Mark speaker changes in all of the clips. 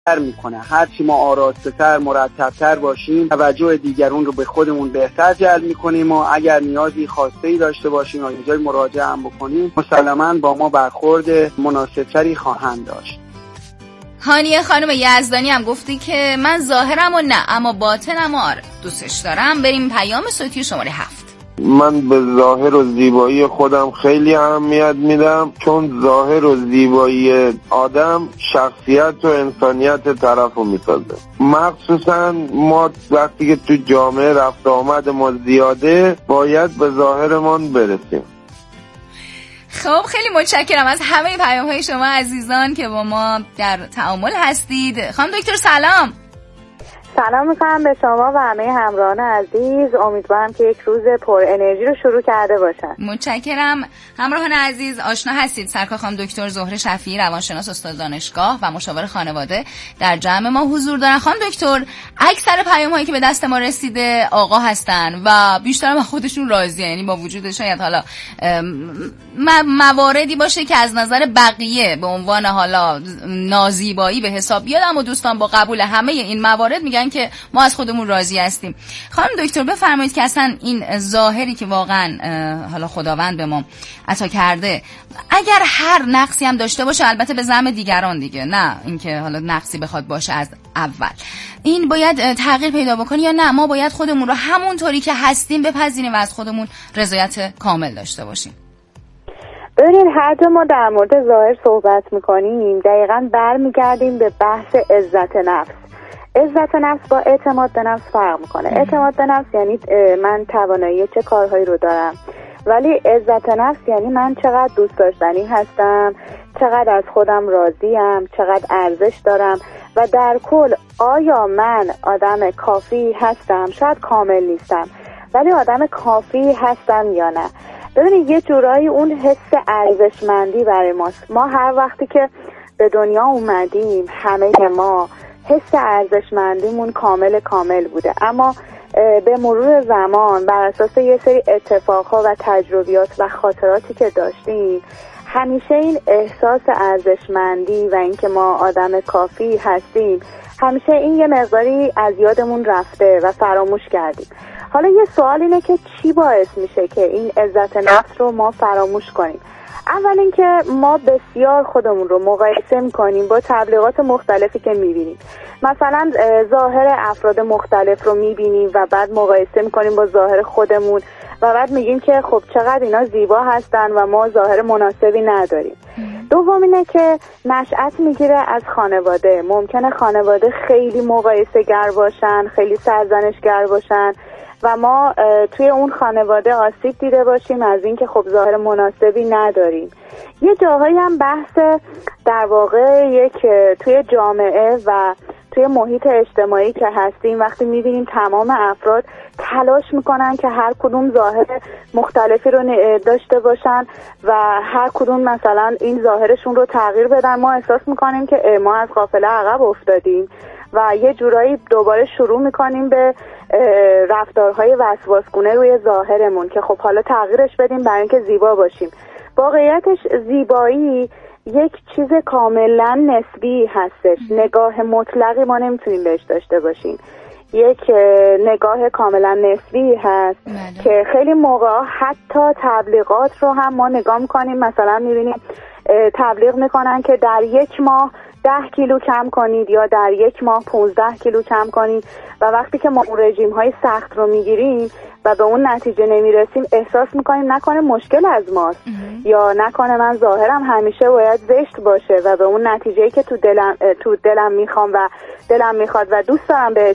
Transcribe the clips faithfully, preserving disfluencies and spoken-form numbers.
Speaker 1: میکنه. هرچی ما آراسته‌تر، مرتب‌تر باشیم، توجه دیگران رو به خودمون بهتر جلب میکنیم و اگر نیازی خاصی داشته باشیم و یه جای مراجعه هم بکنیم مسلماً با ما برخورد مناسب‌تری خواهند داشت.
Speaker 2: هانیه خانم یزدانی هم گفتی که من ظاهرم و نه اما باطنم آره دوستش دارم. بریم پیام صوتی شماره هفت.
Speaker 3: من به ظاهر و زیبایی خودم خیلی اهمیت میدم، چون ظاهر و زیبایی آدم شخصیت و انسانیت طرف رو میسازه. مخصوصا ما وقتی که تو جامعه رفت آمد ما زیاده باید به ظاهرمان برسیم.
Speaker 2: خب خیلی متشکرم از همه پیام های شما عزیزان که با ما در تعامل هستید. خانم دکتر سلام.
Speaker 4: سلام میکنم به شما و همه همراهان عزیز. امیدوارم که یک روز پر انرژی رو شروع کرده باشن.
Speaker 2: متشکرم. همراهان عزیز آشنا هستید سرکار خانم دکتر زهره شفیعی، روانشناس استاد دانشگاه و مشاور خانواده در جمع ما حضور دارن. خانم دکتر اکثر پیام هایی که به دست ما رسیده آقا هستن و بیشتر ما خودشون راضی، یعنی با وجود شاید حالا مواردی باشه که از نظر بقیه به عنوان حالا نازیبایی به حساب بیاد، اما دوستان با قبول همه این موارد میگن که ما از خودمون راضی هستیم. خانم دکتر بفرمایید که اصلا این ظاهری که واقعا حالا خداوند به ما عطا کرده اگر هر نقصی هم داشته باشه، البته به زعم دیگران دیگه، نه اینکه حالا نقصی بخواد باشه از اول، این باید تغییر پیدا بکنه یا نه ما باید خودمون رو همونطوری که هستیم بپذیریم و از خودمون رضایت کامل داشته باشیم؟
Speaker 4: ببینید هر جا ما در مورد ظاهر صحبت میکنیم دقیقاً برمیگردیم به بحث عزت نفس. عزت نفس با اعتماد به نفس فرق میکنه. اعتماد به نفس یعنی من توانایی چه کارهایی رو دارم، ولی عزت نفس یعنی من چقدر دوست داشتنی هستم، چقدر از خودم راضیم، چقدر ارزش دارم و در کل آیا من آدم کافی هستم؟ شاید کامل نیستم ولی آدم کافی هستم یا نه. ببینید یه جورایی اون حس ارزشمندی برای ماست. ما هر وقتی که به دنیا اومدیم همه ما حس ارزشمندیمون کامل کامل بوده، اما به مرور زمان بر اساس یه سری اتفاقها و تجربیات و خاطراتی که داشتیم همیشه این احساس ارزشمندی و اینکه ما آدم کافی هستیم همیشه این یه مقداری از یادمون رفته و فراموش کردیم. حالا یه سوال اینه که چی باعث میشه که این عزت نفس رو ما فراموش کنیم؟ اول اینکه ما بسیار خودمون رو مقایسه میکنیم با تبلیغات مختلفی که میبینیم. مثلا ظاهر افراد مختلف رو میبینیم و بعد مقایسه میکنیم با ظاهر خودمون و بعد میگیم که خب چقدر اینا زیبا هستن و ما ظاهر مناسبی نداریم. دوم اینه که نشأت میگیره از خانواده. ممکنه خانواده خیلی مقایسه گر باشن، خیلی سرزنش گر باشن و ما توی اون خانواده آسیب دیده باشیم از اینکه خب ظاهر مناسبی نداریم. یه جاهایی هم بحث در واقع یک توی جامعه و توی محیط اجتماعی که هستیم وقتی میبینیم تمام افراد تلاش میکنن که هر کدوم ظاهر مختلفی رو داشته باشن و هر کدوم مثلا این ظاهرشون رو تغییر بدن، ما احساس میکنیم که ما از قافله عقب افتادیم و یه جورایی دوباره شروع میکنیم به رفتارهای وسواسگونه روی ظاهرمون که خب حالا تغییرش بدیم برای اینکه زیبا باشیم. واقعیتش زیبایی یک چیز کاملا نسبی هستش. نگاه مطلقی ما نمیتونیم بهش داشته باشیم. یک نگاه کاملا نسبی هست مدام. که خیلی موقع حتی تبلیغات رو هم ما نگاه میکنیم، مثلا میبینیم تبلیغ میکنن که در یک ماه ده کیلو کم کنید یا در یک ماه پونزده کیلو کم کنید و وقتی که ما اون رژیم های سخت رو میگیریم و به اون نتیجه نمیرسیم احساس میکنیم نکنه مشکل از ماست اه. یا نکنه من ظاهرم همیشه باید زشت باشه و به اون نتیجه‌ای که تو دلم تو دلم میخوام و دلم میخواد و دوست دارم بهش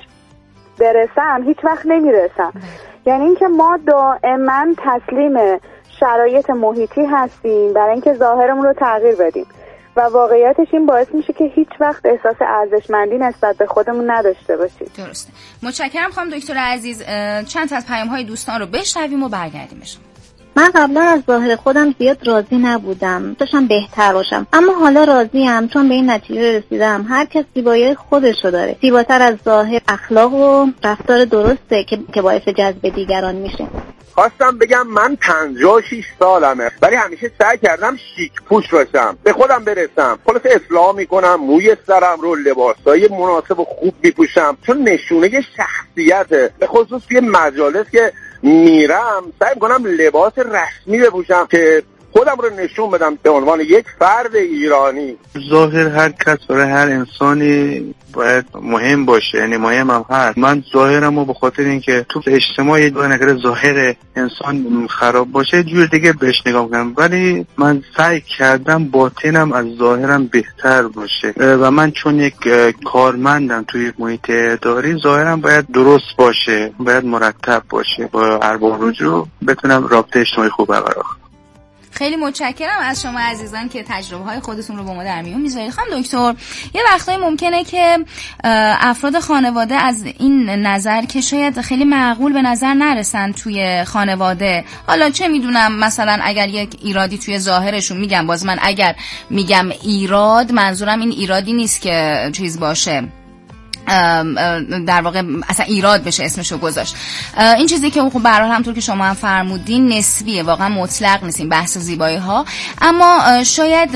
Speaker 4: برسم هیچ وقت نمیرسم. یعنی اینکه ما دائما تسلیم شرایط محیطی هستیم برای اینکه ظاهرمون رو تغییر بدیم و واقعیتش این باعث میشه که هیچ وقت احساس ارزشمندی نسبت به خودمون نداشته باشیم.
Speaker 2: درسته. متشکرم خانم دکتر عزیز. چند تا از پیام‌های دوستان رو بشنویم و برگردیم بهشون.
Speaker 5: من قبلا از ظاهر خودم زیاد راضی نبودم، داشتم بهتر باشم، اما حالا راضیم چون به این نتیجه رسیدم هر کس زیبایی خودشو داره. زیباتر از ظاهر اخلاق و رفتار درسته که که باعث جذب دیگران میشه.
Speaker 3: خواستم بگم من پنجاه و شش سالمه ولی همیشه سعی کردم شیک پوش باشم، به خودم برسم. خلاص اصلاح میکنم، موی سرم رو لباسای مناسب و خوب میپوشم چون نشونه شخصیته. به خصوص توی مجالس که میرم سعی میکنم لباس رسمی بپوشم که خودم رو نشون بدم به عنوان یک فرد ایرانی.
Speaker 6: ظاهر هر کس برای هر انسانی باید مهم باشه، یعنی مهم هم هست. من ظاهرم رو به خاطر اینکه تو اجتماعی دو نگره ظاهر انسان خراب باشه جور دیگه بهش نگاه کنم، ولی من سعی کردم باطنم از ظاهرم بهتر باشه و من چون یک کارمندم توی محیط اداری ظاهرم باید درست باشه، باید مرتب باشه، با ارباب رجوع بتونم رابطه اجتماعی خوب برقرار کنم.
Speaker 2: خیلی متشکرم از شما عزیزان که تجربه های خودتون رو با ما در میون میذارید. خانم دکتر، یه وقتایی ممکنه که افراد خانواده از این نظر که شاید خیلی معقول به نظر نرسن توی خانواده، حالا چه میدونم مثلا اگر یک ایرادی توی ظاهرشون، میگم باز من اگر میگم ایراد منظورم این ایرادی نیست که چیز باشه در واقع اصلا ایراد بشه اسمشو گذاشت، این چیزی که خب به هر حال همونطور که شما هم فرمودین نسبیه، واقعا مطلق نیست این بحث زیبایی ها، اما شاید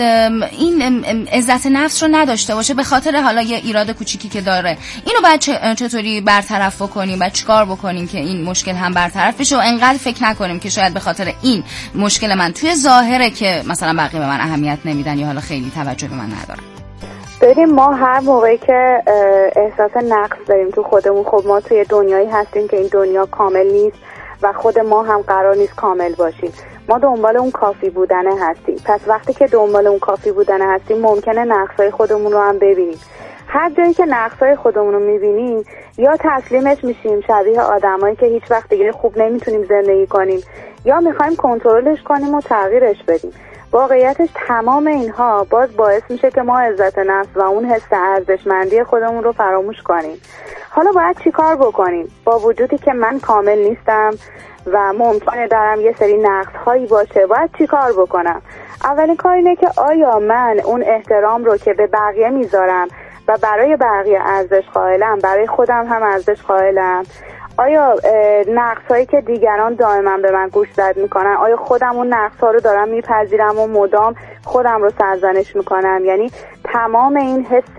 Speaker 2: این عزت نفس رو نداشته باشه به خاطر حالا یه ایراد کوچیکی که داره. اینو بعد چطوری برطرف بکنیم، بعد چیکار بکنیم که این مشکل هم برطرف بشه و انقدر فکر نکنیم که شاید به خاطر این مشکل من توی ظاهره که مثلا بقیه به من اهمیت نمیدن یا حالا خیلی توجه به من ندارن.
Speaker 4: ببین ما هر موقعی که احساس نقص داریم تو خودمون، خب ما توی دنیایی هستیم که این دنیا کامل نیست و خود ما هم قرار نیست کامل باشیم. ما دنبال اون کافی بودنه هستیم. پس وقتی که دنبال اون کافی بودنه هستیم ممکنه نقصای خودمون رو هم ببینیم. هر جایی که نقصای خودمون رو میبینیم یا تسلیمش میشیم شبیه آدمایی که هیچ وقت دیگه خوب نمیتونیم زندگی کنیم، یا میخوایم کنترلش کنیم و تغییرش بدیم. واقعیتش تمام اینها باز باعث میشه که ما عزت نفس و اون حس ارزشمندی خودمون رو فراموش کنیم. حالا باید چی کار بکنیم؟ با وجودی که من کامل نیستم و ممکنه دارم یه سری نقص هایی باشه، باید چی کار بکنم؟ اولین کار اینه که آیا من اون احترام رو که به بقیه میذارم و برای بقیه ارزش قائلم، برای خودم هم ارزش قائلم؟ آیا نقص هایی که دیگران دائما به من گوش زد میکنن، آیا خودم اون نقص ها رو دارم میپذیرم و مدام خودم رو سرزنش میکنم؟ یعنی تمام این حس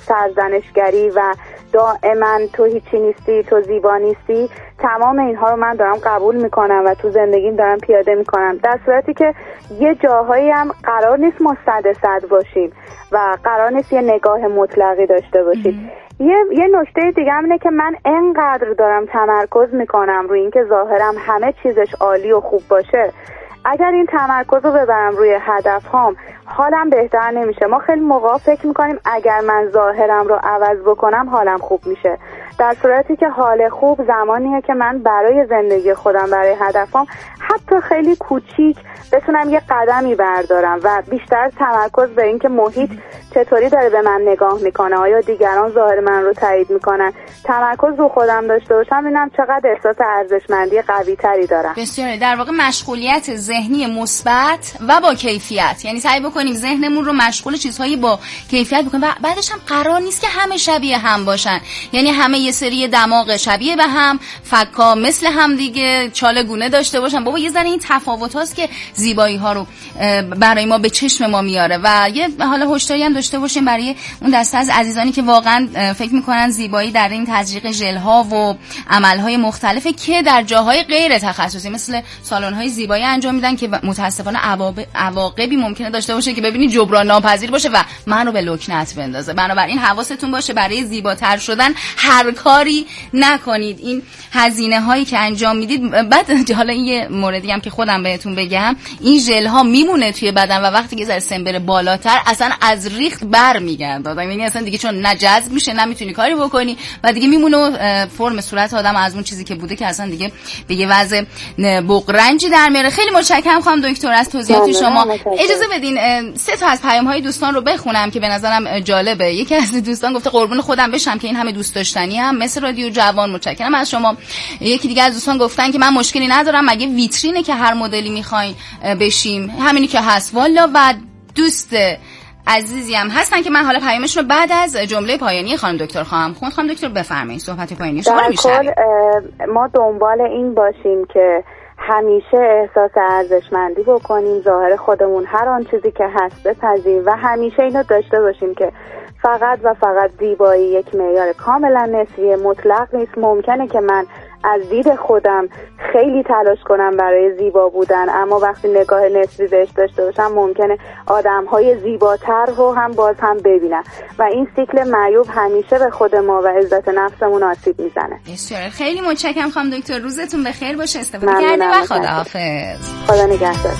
Speaker 4: سرزنشگری و دائما تو هیچی نیستی، تو زیبا نیستی، تمام اینها رو من دارم قبول میکنم و تو زندگیم دارم پیاده میکنم، در صورتی که یه جاهایی هم قرار نیست ما صد صد باشیم و قرار نیست یه نگاه مطلقی داشته باشیم. یه یه نکته دیگه هم اینه که من انقدر دارم تمرکز میکنم روی اینکه ظاهرم همه چیزش عالی و خوب باشه، اگر این تمرکز رو ببرم روی هدفهام حالم بهتر نمیشه. ما خیلی موقع فکر میکنیم اگر من ظاهرم رو عوض بکنم حالم خوب میشه، در صورتی که حال خوب زمانیه که من برای زندگی خودم، برای هدفهام حتی خیلی کوچیک بتونم یه قدمی بردارم و بیشتر تمرکز به این که محیط چطوری داره به من نگاه میکنه، آیا دیگران ظاهر من رو تایید میکنن، تمرکز رو خودم داشته باشم، ببینم چقدر احساس ارزشمندی قوی تری دارم.
Speaker 2: بسیار در واقع مشغولیت ذهنی مثبت و با کیفیت، یعنی سعی بکنیم ذهنمون رو مشغول چیزهایی با کیفیت بکنیم و بعدش هم قرار نیست که همه شبیه هم باشن، یعنی همه یه سری دماغ شبیه به هم، فکا مثل هم دیگه، چاله گونه داشته باشن. بابا یه ذره این تفاوت هاست که زیبایی ها رو برای ما به چشم ما میاره و یه حالا هشداری هم داشته باشیم برای اون دسته از عزیزانی که واقعا فکر میکنن زیبایی در این تزریق ژل ها و عمل های مختلفه که در جاهای غیر تخصصی مثل سالن های زیبایی انجام میدن که متاسفانه عواقبی ممکنه داشته باشه که ببینید جبران ناپذیر باشه و من رو به لکنت بندازه. بنابراین حواستون باشه برای زیباتر شدن هر کاری نکنید. این هزینه هایی که انجام میدید، بعد حالا این یه موردی هم که خودم بهتون بگم، این ژل ها میمونه توی بدن و وقتی که ذره سن بره بالاتر اصلا از ریخت برمیگرده، یعنی اصلا دیگه چون نه جذب میشه نه میتونی کاری بکنی و دیگه میمونه فرم صورت آدم از اون چیزی که بوده که اصلا دیگه به یه وضع بغرنجی در میاره. خیلی متشکرم خانم دکتر از توضیحات شما. اجازه بدین سه تا از پیام های دوستان رو بخونم که به نظرم جالبه. یکی از دوستان گفته قربون خودم بشم که این همه دوست داشتنی جهانی هم مثل رادیو جوان. متشکرم از شما. یکی دیگه از دوستان گفتن که من مشکلی ندارم، مگه ویترینه که هر مدلی میخواین بشیم، همینی که هست والا. و دوست عزیزی هم هستن که من حالا پیامشون رو بعد از جمله پایانی خانم دکتر خواهم خوند. خانم دکتر بفرمایید صحبت پایانی شما رو میشنویم.
Speaker 4: ما دنبال این باشیم که همیشه احساس ارزشمندی بکنیم، ظاهر خودمون هر آن چیزی که هست بپذیریم و همیشه اینو داشته باشیم که فقط و فقط زیبایی یک معیار کاملا نسبی مطلق نیست. ممکنه که من از دید خودم خیلی تلاش کنم برای زیبا بودن، اما وقتی نگاه نسبی بهش داشته باشم ممکنه آدم‌های زیباتر رو هم باز هم ببینم و این سیکل معیوب همیشه به خود ما و عزت نفسمون آسیب میزنه.
Speaker 2: بسیار خیلی متشکرم خانم دکتر، روزتون بخیر باشه، استفاده کرده و خداحافظ.
Speaker 4: خدا نگهدار.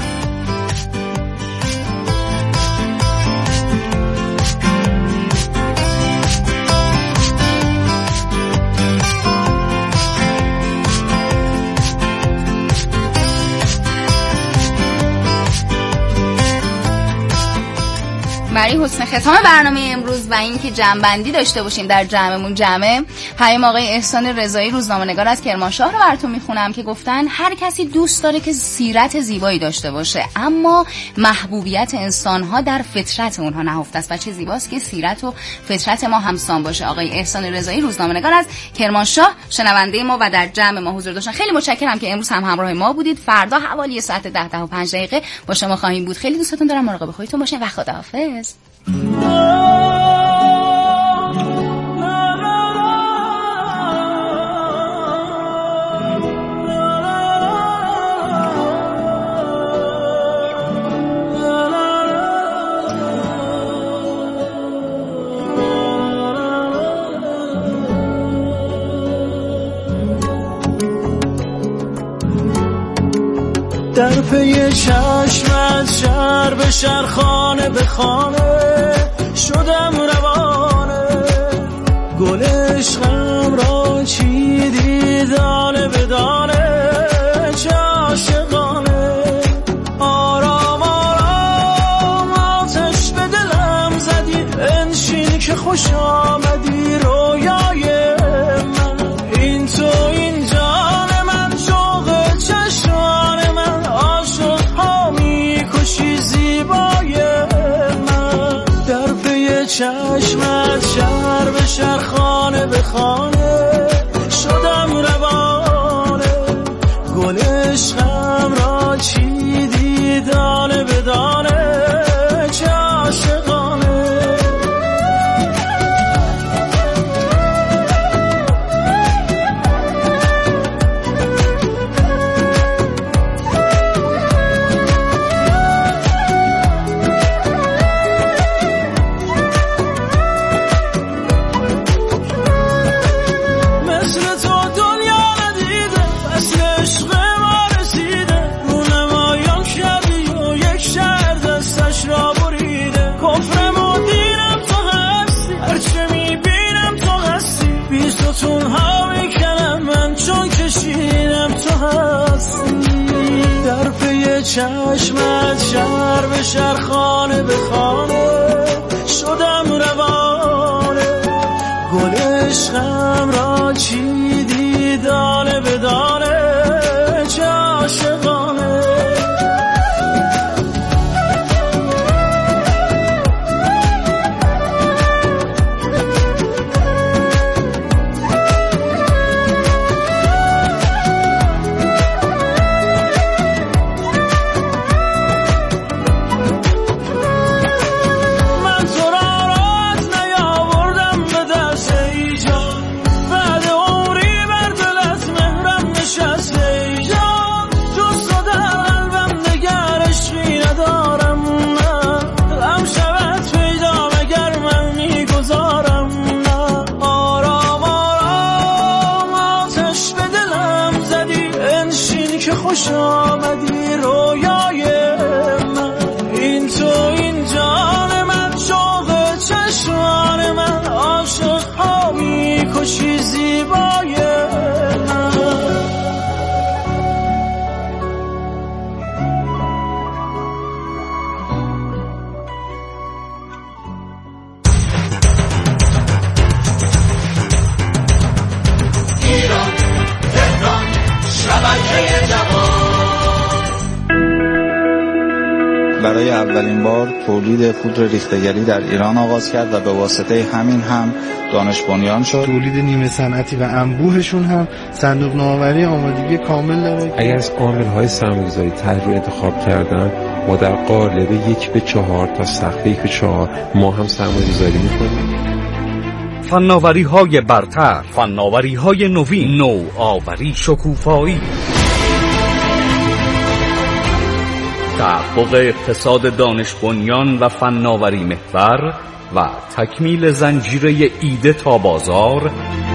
Speaker 2: برای حسن ختام برنامه امروز و اینکه جمع‌بندی داشته باشیم در جمعمون جمعه، پیام آقای احسان رضایی روزنامه‌نگار از کرمانشاه رو براتون میخونم که گفتن هر کسی دوست داره که سیرت زیبایی داشته باشه، اما محبوبیت انسان‌ها در فطرت اونها نهفته است و چه زیباست که سیرت و فطرت ما همسان باشه. آقای احسان رضایی روزنامه‌نگار از کرمانشاه شنونده ما و در جمع ما حضور داشتن. خیلی متشکرم که امروز هم همراه ما بودید. فردا حوالی ساعت ده تا پنج دقیقه با شما خواهیم بود. خیلی دوستتون دارم، مراقب خودتون باشین و خداحافظ.
Speaker 7: در پی چشمت شهر به شهر خانه به خانه شدم روانه، گل عشقم را چیدی دانه به دانه، چه عاشقانه. آرام آرام آتش به دلم زدی، انشین که خوش آمدی رویای من. این تو این جان من، شوق چشمان من، عاشق ها میکشی زیبای من. در پی چشمت شهر به شهر خانه به خانه شدم روانه، گل عشقم را چیدی دانه به دانه، چه عاشقانه. چشمت شهر به شهر خانه به خانه شدم روانه، گل عشقم را چیدی دانه به دانه، چه عاشقانه. خوش آمدی رویای من. این تو این جان من، شوق چشمان من، عاشق ها میکشی زیبای من.
Speaker 8: برای اولین بار تولید پودر ریختگری در ایران آغاز کرد و به واسطه همین هم دانش بنیان شد.
Speaker 9: تولید نیمه صنعتی و انبوهشون هم صندوق نوآوری آمادگی کامل داره.
Speaker 10: اگر از عامل‌های سرمایه‌گذاری طرح انتخاب کردن، ما در قالب یک به چهار تا سقف یک به چهار ما هم سرمایه‌گذاری می‌کنیم.
Speaker 11: فناوری‌های برتر، فناوری‌های نوین، نوآوری، شکوفایی، تحقق اقتصاد دانش بنیان و فناوری محور و تکمیل زنجیره ایده تا بازار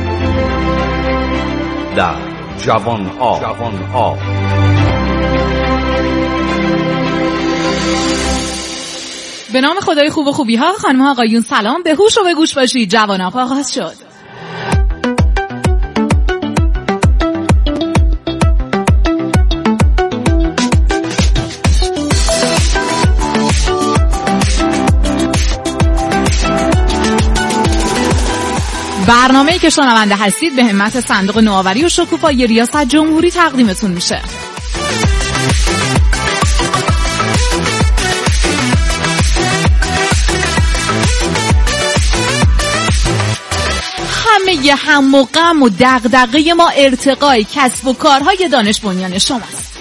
Speaker 11: در جوان آب. جوان آب.
Speaker 12: به نام خدای خوب و خوبی ها، خانم ها آقایون سلام، به هوش و به گوش باشید. جوان آب آغاز شد. برنامه‌ای که شنونده هستید به همت صندوق نوآوری و شکوفایی ریاست جمهوری تقدیمتون میشه. همه ی هم و غم و دغدغه ما ارتقای کسب و کارهای دانش بنیان شماست.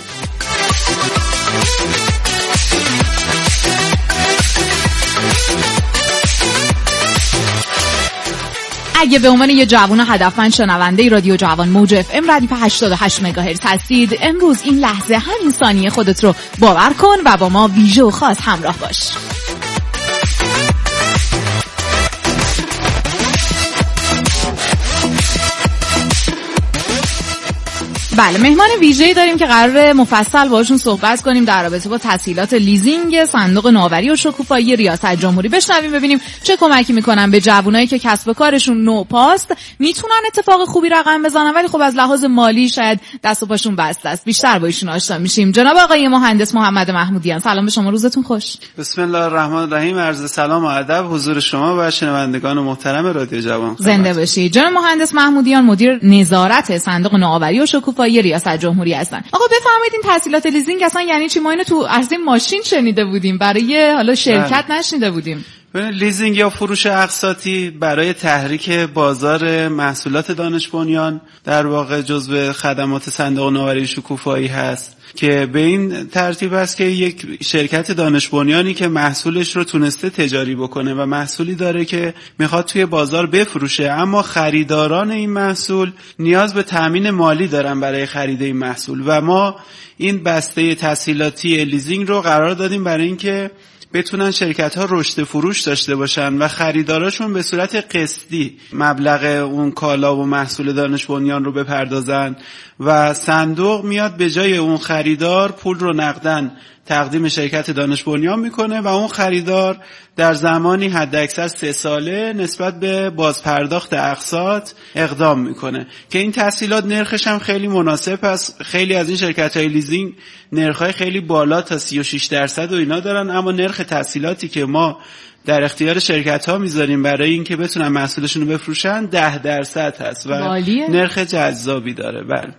Speaker 12: اگه به عنوان یه جوان هدفمند شنونده رادیو جوان موج اف ام ردیف هشتاد و هشت مگاهرتز هستید، امروز این لحظه همین ثانیه خودت رو باور کن و با ما ویژه و خاص همراه باش. بله، مهمان ویژه‌ای داریم که قراره مفصل باهاشون صحبت کنیم در رابطه با تسهیلات لیزینگ صندوق نوآوری و شکوفایی ریاست جمهوری. بشنویم ببینیم چه کمکی میکنن به جوانایی که کسب و کارشون نوپاست، میتونن اتفاق خوبی رقم بزنن ولی خب از لحاظ مالی شاید دست و پاشون بسته است. بیشتر با ایشون آشنا میشیم. جناب آقای مهندس محمد محمودیان، سلام به شما، روزتون خوش.
Speaker 13: بسم الله الرحمن الرحیم. عرض سلام و ادب حضور شما و شنوندگان محترم رادیو جوان.
Speaker 12: زنده باشید. جناب مهندس محمودیان مدیر نظارت صندوق نوآوری و شکوفایی ریاست جمهوری هستن. آقا بفرمایید این تسهیلات لیزینگ اصلا یعنی چی؟ ما اینو تو عرضه ماشین شنیده بودیم، برای حالا شرکت نشنیده بودیم.
Speaker 13: لیزینگ یا فروش اقساطی برای تحریک بازار محصولات دانش بنیان در واقع جزو خدمات صندوق نوآوری شکوفایی هست که به این ترتیب است که یک شرکت دانش بنیانی که محصولش رو تونسته تجاری بکنه و محصولی داره که میخواد توی بازار بفروشه، اما خریداران این محصول نیاز به تامین مالی دارن برای خرید این محصول و ما این بسته تسهیلاتی لیزینگ رو قرار دادیم برای اینکه بتونن شرکت ها رشد فروش داشته باشن و خریداراشون به صورت قسطی مبلغ اون کالا و محصول دانش بنیان رو بپردازن و صندوق میاد به جای اون خریدار پول رو نقدن تقدیم شرکت دانش بنیان میکنه و اون خریدار در زمانی حداکثر سه ساله نسبت به بازپرداخت اقساط اقدام میکنه که این تسهیلات نرخش هم خیلی مناسب است. خیلی از این شرکت های لیزینگ نرخ‌های خیلی بالا تا سی و شش درصد و اینا دارن، اما نرخ تسهیلاتی که ما در اختیار شرکت ها میذاریم برای اینکه بتونن محصولشون رو بفروشن ده درصد هست و بالیه. نرخ جذابی داره. بله.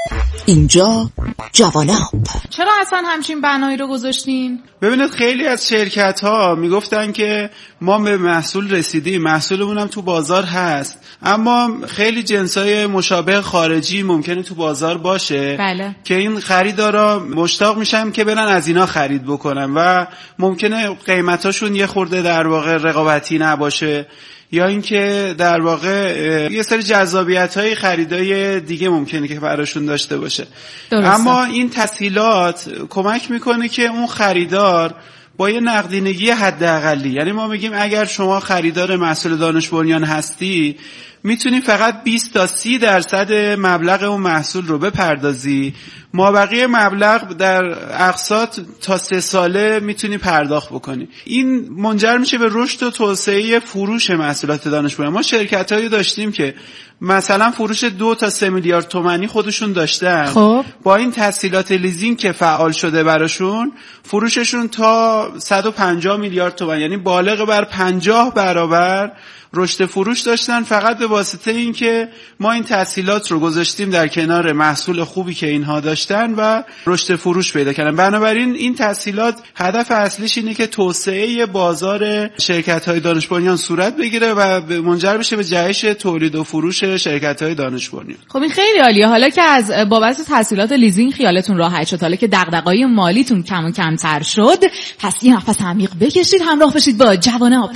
Speaker 14: اینجا جوان آب.
Speaker 12: چرا اصلا همچین بنایی رو گذاشتین؟
Speaker 13: ببینید خیلی از شرکت ها میگفتن که ما به محصول رسیدیم، محصولمون هم تو بازار هست، اما خیلی جنسای مشابه خارجی ممکنه تو بازار باشه.
Speaker 12: بله.
Speaker 13: که این خریدارا مشتاق میشن که برن از اینا خرید بکنن و ممکنه قیمتاشون یه خورده در واقع رقابتی نباشه یا اینکه در واقع یه سری جذابیت‌های خریدای دیگه ممکنه که براشون داشته باشه. درسته. اما این تسهیلات کمک میکنه که اون خریدار با یه نقدینگی حداقلی، یعنی ما میگیم اگر شما خریدار محصول دانش بنیان هستی میتونی فقط بیست تا سی درصد مبلغ اون محصول رو بپردازی، مابقی مبلغ در اقساط تا سه ساله میتونی پرداخت بکنی. این منجر میشه به رشد و توسعه فروش محصولات دانش بنیان. ما شرکتایی داشتیم که مثلا فروش دو تا سه میلیارد تومانی خودشون داشتن،
Speaker 12: خب.
Speaker 13: با این تسهیلات لیزینگ که فعال شده براشون فروششون تا صد و پنجاه میلیارد تومان، یعنی بالغ بر پنجاه برابر رشد فروش داشتن فقط به واسطه این که ما این تسهیلات رو گذاشتیم در کنار محصول خوبی که اینها داشتن و رشد فروش پیدا کردن. بنابراین این تسهیلات هدف اصلیش اینه که توسعه بازار شرکت‌های دانش بنیان صورت بگیره و منجر بشه به جهش تولید و فروش شرکت‌های دانش بنیان.
Speaker 12: خب این خیلی عالیه. حالا که از بابت تسهیلات لیزینگ خیالتون راحت شد، حالا که دغدغه‌های مالیتون کم و کمتر شد، پس یه نفس عمیق بکشید، همراه باشید با جواناب.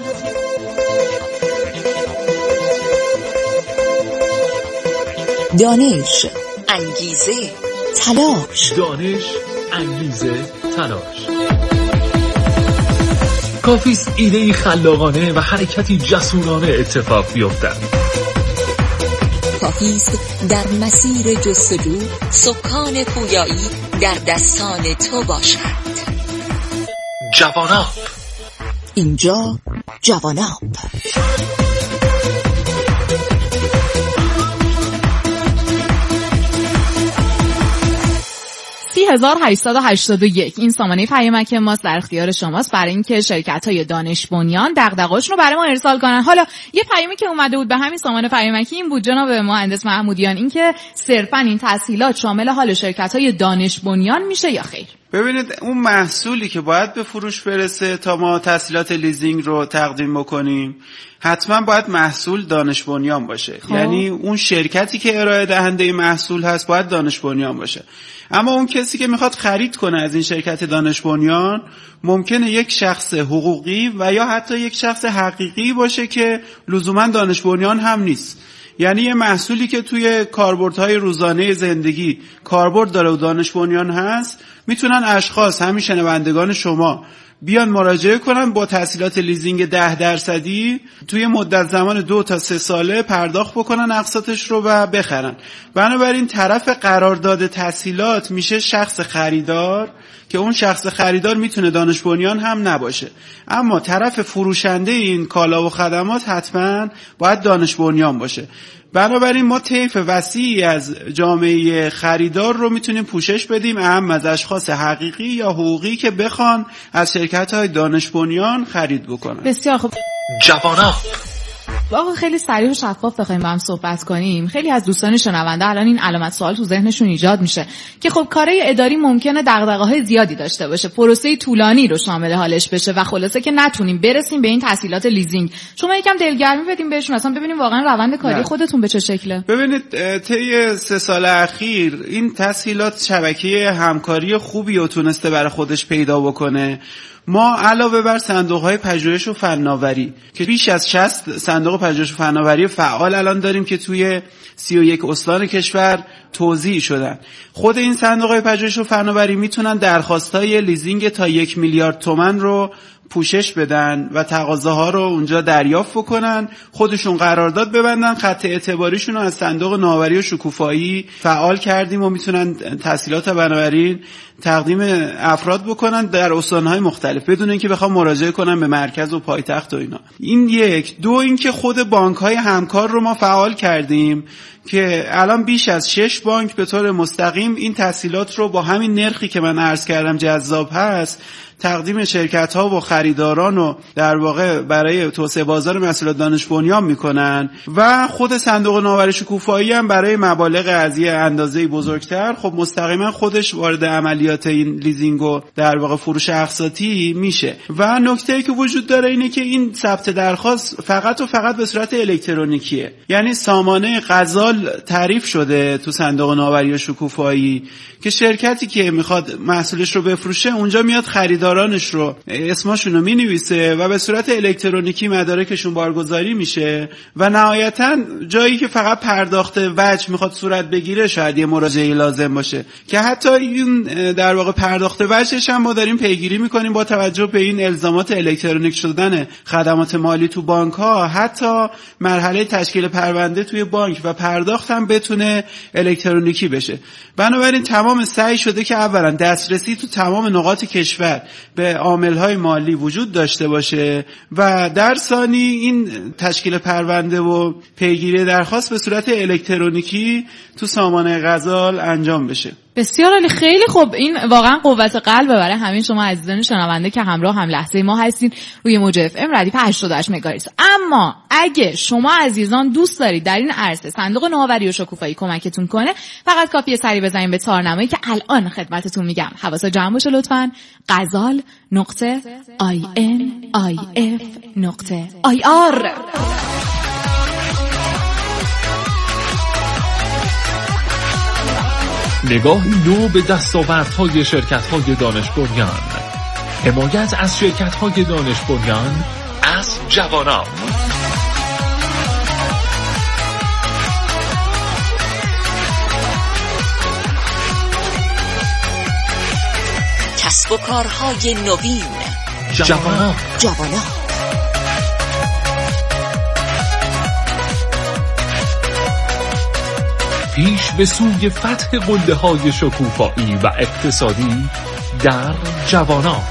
Speaker 14: دانش، انگیزه، تلاش.
Speaker 15: دانش، انگیزه، تلاش. کافیست ایده‌ای خلاقانه و حرکتی جسورانه اتفاق بیفتد.
Speaker 14: کافیست در مسیر جستجو سکان پویایی در دستان تو باشد.
Speaker 15: جواناب.
Speaker 14: اینجا جواناب.
Speaker 12: سی هزار هشتصد و هشتاد و یک این سامانه پیامک ماست، در اختیار شماست برای اینکه شرکت‌های دانش بنیان دغدغه‌هاشون رو برای ما ارسال کنن. حالا یه پیامی که اومده بود به همین سامانه پیامکی این بود جناب مهندس محمودیان، اینکه صرفاً این تسهیلات شامل حال شرکت‌های دانش بنیان میشه یا خیر؟
Speaker 13: ببینید اون محصولی که باید به فروش برسه تا ما تسهیلات لیزینگ رو تقدیم بکنیم حتما باید محصول دانش بنیان باشه. خب. یعنی اون شرکتی که ارائه دهنده محصول هست باید دانش بنیان باشه. اما اون کسی که میخواد خرید کنه از این شرکت دانش بنیان ممکنه یک شخص حقوقی و یا حتی یک شخص حقیقی باشه که لزوما دانش بنیان هم نیست. یعنی یه محصولی که توی کاربردهای روزانه زندگی کاربرد داره و دانش بنیان هست، میتونن اشخاص همین شنوندگان شما بیان مراجعه کنن با تسهیلات لیزینگ ده درصدی توی مدت زمان دو تا سه ساله پرداخت بکنن اقساطش رو و بخرن. بنابراین طرف قرارداد تسهیلات میشه شخص خریدار که اون شخص خریدار میتونه دانش بنیان هم نباشه، اما طرف فروشنده این کالا و خدمات حتما باید دانش بنیان باشه. بنابراین ما طیف وسیعی از جامعه خریدار رو میتونیم پوشش بدیم، اهم از اشخاص حقیقی یا حقوقی که بخوان از شرکت‌های دانش بنیان خرید بکنن.
Speaker 12: بسیار خوب.
Speaker 15: جواناب.
Speaker 12: واقعا خیلی صریح و شفاف بخوایم با هم صحبت کنیم، خیلی از دوستان شنونده الان این علامت سوال تو ذهنشون ایجاد میشه که خب کارهای اداری ممکنه دغدغه‌های زیادی داشته باشه، پروسه طولانی رو شامل حالش بشه و خلاصه که نتونیم برسیم به این تسهیلات لیزینگ. شما یکم دلگرمی بدیم بهشون، اصلا ببینیم واقعا روند کاری نه. خودتون به چه شکله.
Speaker 13: ببینید طی سه سال اخیر این تسهیلات شبکه همکاری خوبی رو تونسته برای خودش پیدا بکنه. ما علاوه بر صندوق‌های پژوهش و فناوری که بیش از شصت صندوق پژوهش و فناوری فعال الان داریم که توی سی و یک استان کشور توزیع شدن، خود این صندوق‌های پژوهش و فناوری میتونن درخواست‌های لیزینگ تا یک میلیارد تومان رو پوشش بدن و تقاضاها رو اونجا دریافت بکنن، خودشون قرارداد ببندن، خط اعتباریشون رو از صندوق نوآوری و شکوفایی فعال کردیم و میتونن تسهیلات بنابراین تقدیم افراد بکنن در استان‌های مختلف بدون اینکه بخوام مراجعه کنن به مرکز و پایتخت و اینا. این یک. دو اینکه خود بانک‌های همکار رو ما فعال کردیم که الان بیش از شش بانک به طور مستقیم این تسهیلات رو با همین نرخی که من عرض کردم جذاب هست تقدیم شرکت‌ها و خریداران و در واقع برای توسعه بازار محصولات دانش بنیان میکنن و خود صندوق نوآوری شکوفایی هم برای مبالغ از یه اندازه‌ای بزرگتر خب مستقیما خودش وارد عملیات این لیزینگ و در واقع فروش اقساطی میشه. و نکته‌ای که وجود داره اینه که این ثبت درخواست فقط و فقط به صورت الکترونیکیه، یعنی سامانه غزال تعریف شده تو صندوق نوآوری شکوفایی که شرکتی که میخواد محصولش رو بفروشه اونجا میاد خریدارانش رو اسمشون رو مینویسه و به صورت الکترونیکی مدارکشون بارگذاری میشه و نهایتا جایی که فقط پرداخت وجه میخواد صورت بگیره شاید یه مراجعه لازم باشه که حتی این در واقع پرداخت وجهش هم ما داریم پیگیری میکنیم با توجه به این الزامات الکترونیک شدن خدمات مالی تو بانک ها، حتی مرحله تشکیل پرونده توی بانک و پرداخت هم بتونه الکترونیکی بشه. بنابراین تمام سعی شده که اولا دسترسی تو تمام نقاط کشور به عامل‌های مالی وجود داشته باشه و در ثانی این تشکیل پرونده و پیگیری درخواست به صورت الکترونیکی تو سامانه غزال انجام بشه.
Speaker 12: بسیار عالی، خیلی خوب. این واقعا قوت قلبه برای همین شما عزیزان شنونده که همراه هم لحظه ما هستین روی موج اف ام ردیف هشتاد و هشت مگاهرتز. اما اگه شما عزیزان دوست دارید در این عرصه صندوق نوآوری و شکوفایی کمکتون کنه، فقط کافیه سری بزنید به تارنمه‌ای که الان خدمتتون میگم. حواست جمع باشه لطفاً. غزال نقطه آی ان آی اف نقطه آی آر.
Speaker 15: نگاهی نو به دستاوردهای شرکت‌های دانش بنیان. حمایت از شرکت‌های دانش بنیان از جوانان.
Speaker 14: کسب و کارهای نوین.
Speaker 15: جوانان.
Speaker 14: جوانان.
Speaker 15: پیش به سوی فتح قله‌های شکوفایی و اقتصادی در جوانان.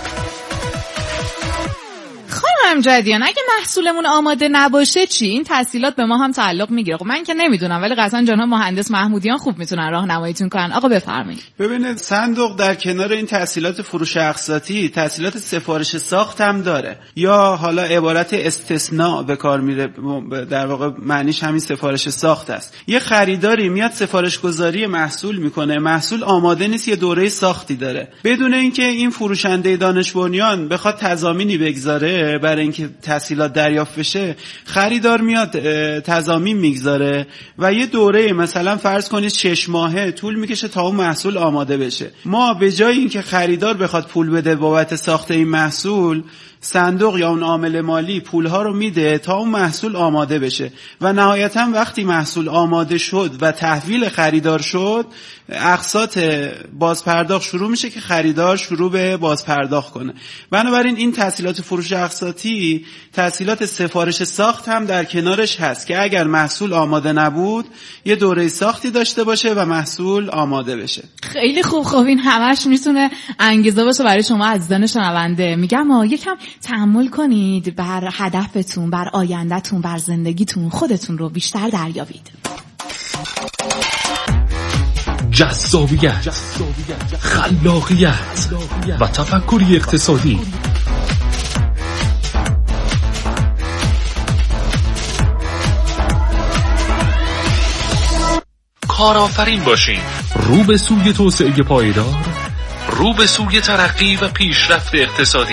Speaker 12: خانم جدیان، اگه محصولمون آماده نباشه چی؟ این تسهیلات به ما هم تعلق میگیره. خب من که نمیدونم، ولی قطعا جناب مهندس محمودیان خوب میتونن راهنماییتون کنن. آقا بفرمایید.
Speaker 13: ببینید، صندوق در کنار این تسهیلات فروش اقساطی تسهیلات سفارش ساخت هم داره، یا حالا عبارت استثناء به کار میره، در واقع معنیش همین سفارش ساخت است. یه خریداری میاد سفارش گذاری محصول میکنه، محصول آماده نیست، یه دوره ساختی داره، بدون اینکه این فروشنده دانش بنیان بخواد تضامینی بگذاره برای اینکه تسهیلات دریافت بشه، خریدار میاد تضامین میگذاره و یه دوره مثلا فرض کنید شش ماهه طول میکشه تا اون محصول آماده بشه. ما به جای اینکه خریدار بخواد پول بده بابت ساخت این محصول، صندوق یا اون عامل مالی پولها رو میده تا اون محصول آماده بشه و نهایتا وقتی محصول آماده شد و تحویل خریدار شد، اقساط بازپرداخت شروع میشه که خریدار شروع به بازپرداخت کنه. بنابراین این تسهیلات فروش اقساطی تسهیلات سفارش ساخت هم در کنارش هست که اگر محصول آماده نبود یه دوره ساختی داشته باشه و محصول آماده بشه.
Speaker 12: خیلی خوب. خب این همش میتونه انگیزه باشه برای شما عزیزان شنونده. میگم ما یکم تأمل کنید بر هدفتون، بر آیندهتون، بر زندگیتون، خودتون رو بیشتر دریابید.
Speaker 15: جذابیت، خلاقیت و تفکری اقتصادی. کارآفرین باشین، رو به سوی توسعه پایدار، رو به سوی ترقی و پیشرفت اقتصادی.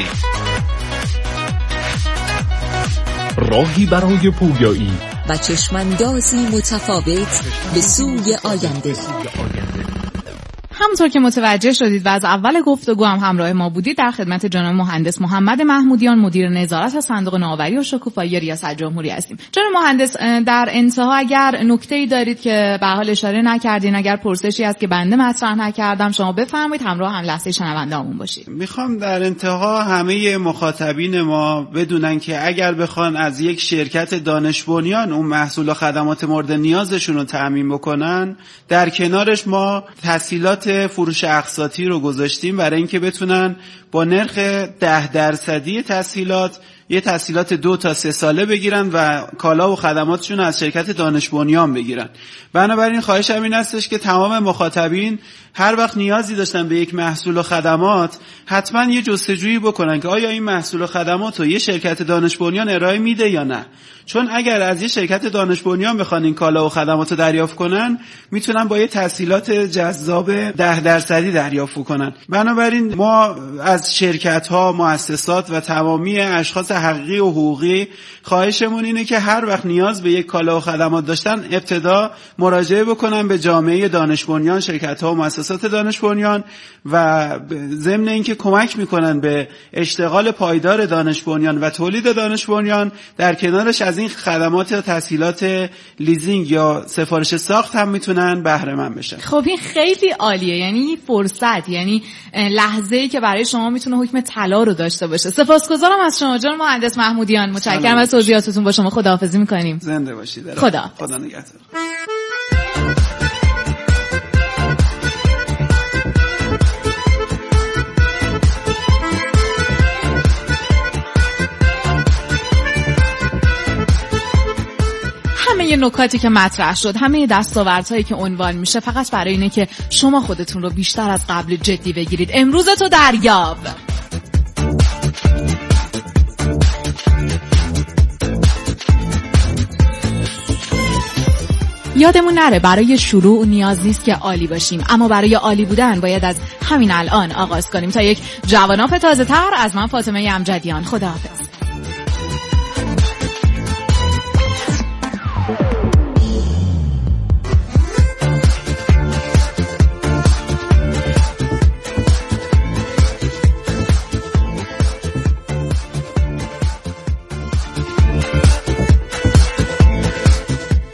Speaker 15: راهی برای پویایی
Speaker 14: و چشماندازی متفاوت به سوی آینده.
Speaker 12: همونطور که متوجه شدید و از اول گفتگو هم همراه ما بودید، در خدمت جناب مهندس محمد محمودیان، مدیر نظارت صندوق نوآوری و شکوفایی ریاست جمهوری هستیم. جناب مهندس، در انتها اگر نکته‌ای دارید که به حال اشاره نکردین، اگر پرسشی هست که بنده مطرح نکردم، شما بفرمایید، همراه هم لحظه شنونده‌مون باشید.
Speaker 13: میخوام در انتها همه مخاطبین ما بدونن که اگر بخوان از یک شرکت دانش بنیان اون محصول و خدمات مورد نیازشون رو تأمین بکنن، در کنارش ما تسهیلات فروش اقساطی رو گذاشتیم برای اینکه بتونن با نرخ ده درصدی تسهیلات یه تسهیلات دو تا سه ساله بگیرن و کالا و خدماتشون از شرکت دانش بنیان بگیرن. بنابراین خواهشم این هستش که تمام مخاطبین هر وقت نیازی داشتن به یک محصول و خدمات حتما یه جستجویی بکنن که آیا این محصول و خدمات رو یه شرکت دانش بنیان ارائه میده یا نه. چون اگر از یه شرکت دانش بنیان بخوان این کالا و خدمات رو دریافت کنن، میتونن با یه تسهیلات جذاب ده درصدی دریافت کنن. بنابراین ما از شرکت ها، مؤسسات و تمامی اشخاص حقیقی و حقوقی خواهشمون اینه که هر وقت نیاز به یک کالا و خدمات داشتن، ابتدا مراجعه بکنن به جامعه دانش بنیان، شرکت ها و مؤسسات دانش بنیان، و ضمن اینکه کمک میکنن به اشتغال پایدار دانش بنیان و تولید دانش بنیان، در کنارش از این خدمات و تسهیلات لیزینگ یا سفارش ساخت هم میتونن بهره مند بشن.
Speaker 12: خب این خیلی عالیه، یعنی فرصت، یعنی لحظه‌ای که برای شما میتونه حکم طلا رو داشته باشه. سپاسگزارم از شما جناب مهندس محمودیان، متشکرم از توضیحاتتون. با شما خداحافظی میکنیم.
Speaker 13: زنده باشید.
Speaker 12: خدا
Speaker 13: خدا نگهدار.
Speaker 12: همه نکاتی که مطرح شد، همه دستاوردهایی که عنوان میشه فقط برای اینه که شما خودتون رو بیشتر از قبل جدی بگیرید. امروزتو دریاب. یادمون نره برای شروع نیاز نیست که عالی باشیم، اما برای عالی بودن باید از همین الان آغاز کنیم. تا یک جواناف تازه تر، از من فاطمه امجدیان، خداحافظ.